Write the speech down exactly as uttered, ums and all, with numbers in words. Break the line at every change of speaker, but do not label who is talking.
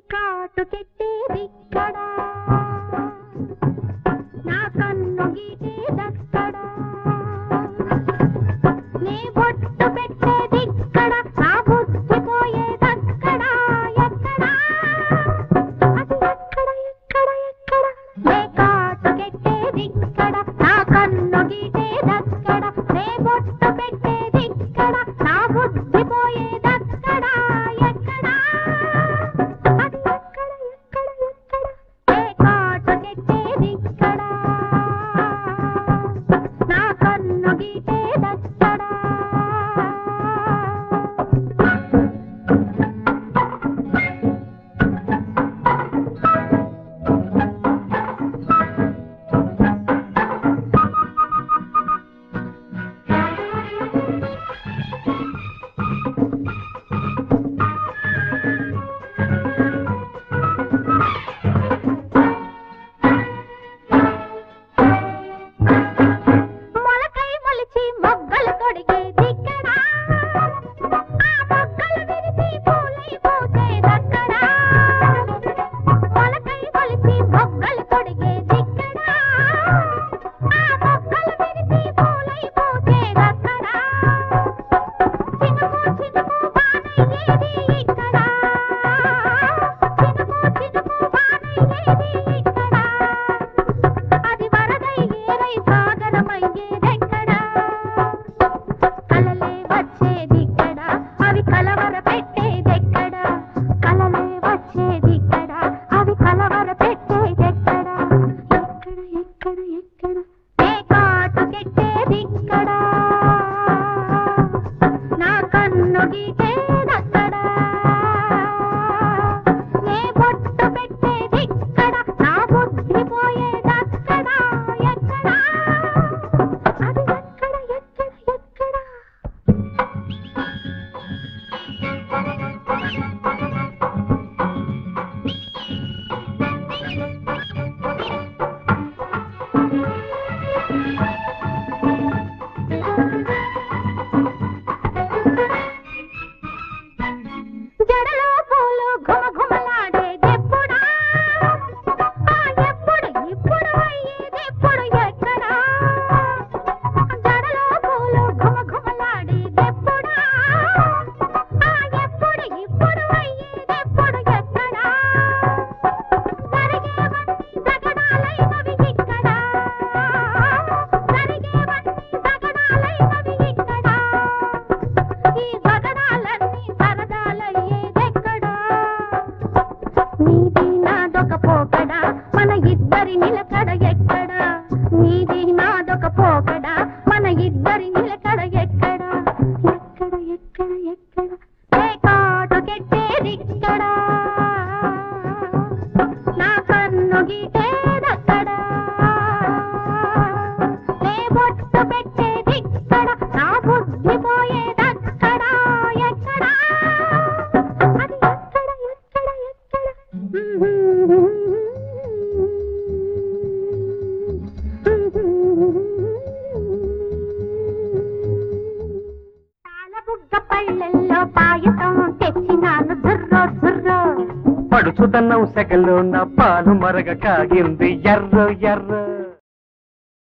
కాటు కెట్టేదిక్కడా నా కన్ను గీటేదక్కడా నీ బొట్టు పెట్టేదిక్కడా నా బుద్ధి పోయేదక్కడా ఎక్కడా అది ఎక్కడ ఎక్కడ ఎక్కడ నే కాటు కెట్టేదిక్కడా నా కన్ను గీటేదక్కడా నే బొట్టు పెట్టేదిక్కడా నా బుద్ధి పోయేదక్కడా ఎక్కడా అది ఎక్కడ ఎక్కడ ఎక్కడ నే కాటు కెట్టేదిక్కడా నా కన్ను గీటేదక్కడా మొలకై మొలిచి మొగ్గలు తొడిగేదిక్కడా ఆ మొగ్గలు విరిసి పూలై పూసేదక్కడా మొలకై మొలిచి మొగ్గలు తొడిగేదిక్కడా ఆ మొగ్గలు విరిసి పూలై పూసేదక్కడా చినుకు చినుకు వానయ్యేది ఇక్కడా చినుకు చినుకు వానయ్యేది ఇక్కడా అది వరదై ఏరై సాగరమయ్యేదెక్కడా కలలే వచ్చేదిక్కడా అవి కలవర పెట్టేదెక్కడా కలలే వచ్చేదిక్కడా అవి కలవర పెట్టేదెక్కడా ఎక్కడ ఎక్కడ ఎక్కడ నే కాటు కెట్టేదిక్కడా నా కన్ను గీటేదక్కడా నే బొట్టు పెట్టేదిక్కడా నా బుద్ధి పోయేదక్కడా ఎక్కడా అది ఎక్కడ ఎక్కడ ఎక్కడా జడలో పూలు ఘుమఘుమలాడేదెప్పుడా ఆ ఎప్పుడు ఇప్పుడు అయ్యేదెప్పుడు ఎక్కడా జడలో పూలు ఘుమఘుమలాడేదెప్పుడా ఆ ఎప్పుడు ఇప్పుడు అయ్యేదెప్పుడు ఎక్కడా జరిగేవన్నీ జగడాలైనవి ఇక్కడా జరిగేవన్నీ జగడాలైనవి ఇక్కడా ఈ జగడాలన్నీ సరదాలయ్యేదెక్కడా నీది నాదొక పోకడా మన ఇద్దరి నిలకడ ఎక్కడా నీది నాదొక పోకడా మన ఇద్దరి నిలకడ ఎక్కడా ఎక్కడ ఎక్కడ ఎక్కడ నే కాటు కెట్టేదిక్కడా నా కన్ను గీటేదక్కడా నే బొట్టు పెట్టేదిక్కడా నా బుద్ధి పోయేదక్కడా ఎక్కడా అది ఎక్కడ ఎక్కడ ఎక్కడ పాలబుగ్గ పళ్ళెల్లో పాయసం తెచ్చినాను జుర్రో జుర్రో
పడుచుదన్నం సెగలో నా పాలు మరగ కాగింది ఎర్ర ఎర్ర